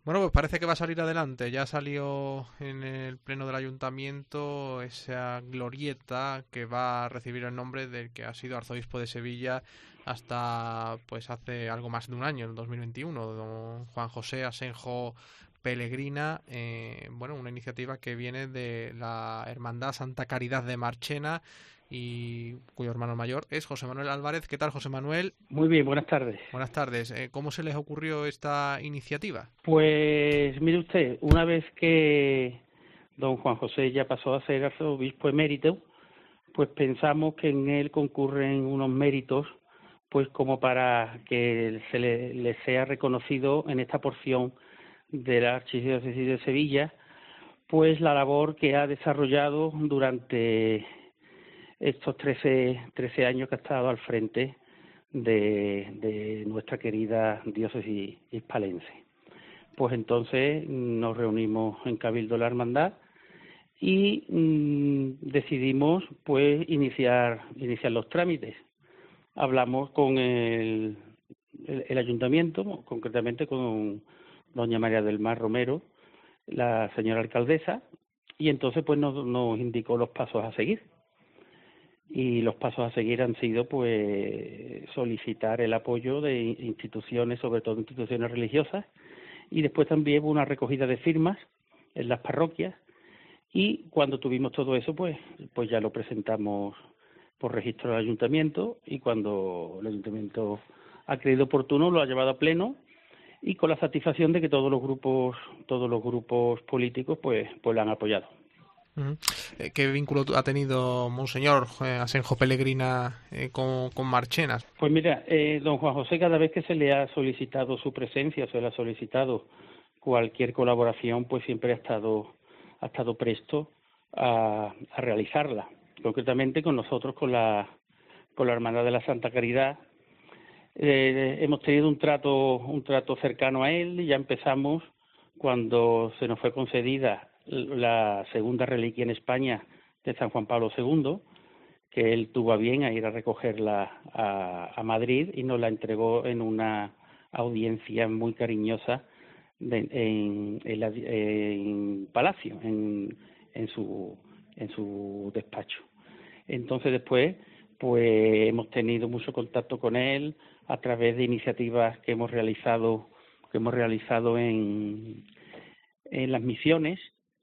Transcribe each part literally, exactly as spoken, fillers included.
Bueno, pues parece que va a salir adelante. Ya salió en el pleno del ayuntamiento esa glorieta que va a recibir el nombre del que ha sido arzobispo de Sevilla hasta pues hace algo más de un año, en dos mil veintiuno, don Juan José Asenjo Pellegrina. Eh, bueno, una iniciativa que viene de la Hermandad Santa Caridad de Marchena y cuyo hermano mayor es José Manuel Álvarez. ¿Qué tal, José Manuel? Muy bien, buenas tardes. Buenas tardes. Eh, ¿cómo se les ocurrió esta iniciativa? Pues mire usted, una vez que don Juan José ya pasó a ser arzobispo emérito, pues pensamos que en él concurren unos méritos, pues como para que se le, le sea reconocido en esta porción de la Archidiócesis de Sevilla, pues la labor que ha desarrollado durante estos trece, trece años que ha estado al frente de, de nuestra querida diócesis hispalense. Pues entonces nos reunimos en Cabildo de la Hermandad y mmm, decidimos pues iniciar iniciar los trámites. Hablamos con el, el, el ayuntamiento, concretamente con doña María del Mar Romero, la señora alcaldesa, y entonces pues nos, nos indicó los pasos a seguir. Y los pasos a seguir han sido pues solicitar el apoyo de instituciones, sobre todo instituciones religiosas, y después también hubo una recogida de firmas en las parroquias, y cuando tuvimos todo eso pues pues ya lo presentamos por registro al ayuntamiento, y cuando el ayuntamiento ha creído oportuno lo ha llevado a pleno, y con la satisfacción de que todos los grupos todos los grupos políticos pues pues la han apoyado. Uh-huh. ¿Qué vínculo ha tenido Monseñor eh, Asenjo Pellegrina eh, con, con Marchenas? Pues mira, eh, don Juan José, cada vez que se le ha solicitado su presencia, se le ha solicitado cualquier colaboración, pues siempre ha estado ha estado presto a, a realizarla. Concretamente con nosotros, con la con la Hermandad de la Santa Caridad, eh, hemos tenido un trato un trato cercano a él. Y ya empezamos cuando se nos fue concedida la segunda reliquia en España de San Juan Pablo segundo, que él tuvo a bien a ir a recogerla a, a Madrid y nos la entregó en una audiencia muy cariñosa de, en, en, la, en Palacio, en, en su en su despacho. Entonces después pues hemos tenido mucho contacto con él a través de iniciativas que hemos realizado que hemos realizado en, en las misiones,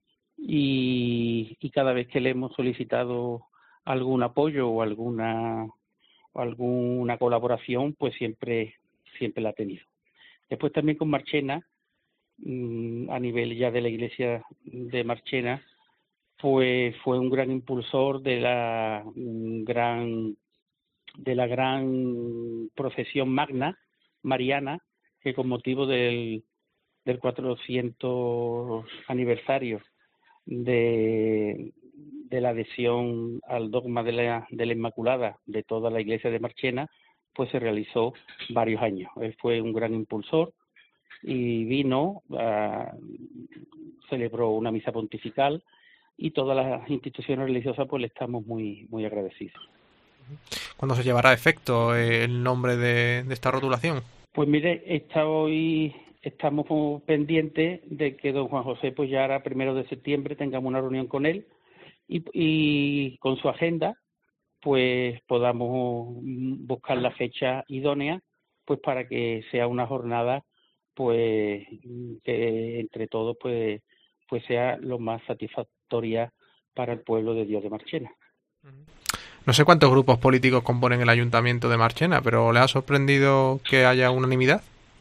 y, y cada vez que le hemos solicitado algún apoyo o alguna o alguna colaboración, pues siempre siempre la ha tenido. Después también con Marchena, mmm, a nivel ya de la iglesia de Marchena, pues fue un gran impulsor de la un gran de la gran procesión magna mariana, que con motivo del del cuatrocientos aniversario de, de la adhesión al dogma de la, de la Inmaculada de toda la iglesia de Marchena, pues se realizó varios años. Él fue un gran impulsor y vino, uh, celebró una misa pontifical, y todas las instituciones religiosas pues le estamos muy muy agradecidos. ¿Cuándo se llevará a efecto eh, el nombre de, de esta rotulación? Pues mire, está hoy estamos como pendientes de que don Juan José, pues ya ahora primero de septiembre tengamos una reunión con él, y, y con su agenda pues podamos buscar la fecha idónea, pues para que sea una jornada pues que entre todos pues pues sea lo más satisfactoria para el pueblo de Dios de Marchena. No sé cuántos grupos políticos componen el ayuntamiento de Marchena, pero ¿le ha sorprendido que haya unanimidad?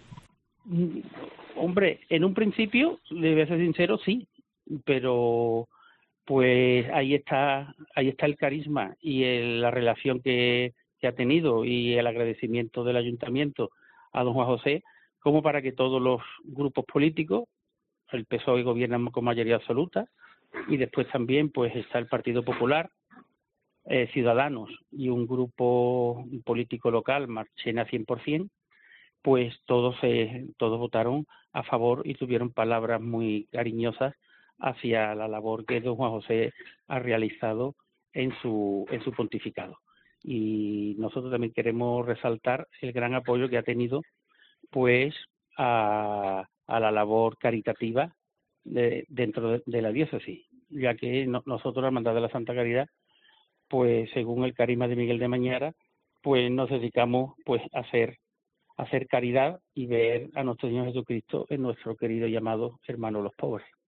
Hombre, en un principio, le voy a ser sincero, sí, pero pues ahí está ahí está el carisma y el, la relación que, que ha tenido, y el agradecimiento del ayuntamiento a don Juan José, como para que todos los grupos políticos, el P S O E gobierna con mayoría absoluta, y después también pues está el Partido Popular, eh, Ciudadanos y un grupo político local, Marchena cien por ciento, pues todos eh, todos votaron a favor y tuvieron palabras muy cariñosas hacia la labor que don Juan José ha realizado en su en su pontificado. Y nosotros también queremos resaltar el gran apoyo que ha tenido pues a, a la labor caritativa de, dentro de, de la diócesis, ya que no, nosotros, la Hermandad de la Santa Caridad, pues según el carisma de Miguel de Mañara, pues nos dedicamos pues a hacer, a hacer caridad y ver a nuestro Señor Jesucristo en nuestro querido llamado hermano los pobres.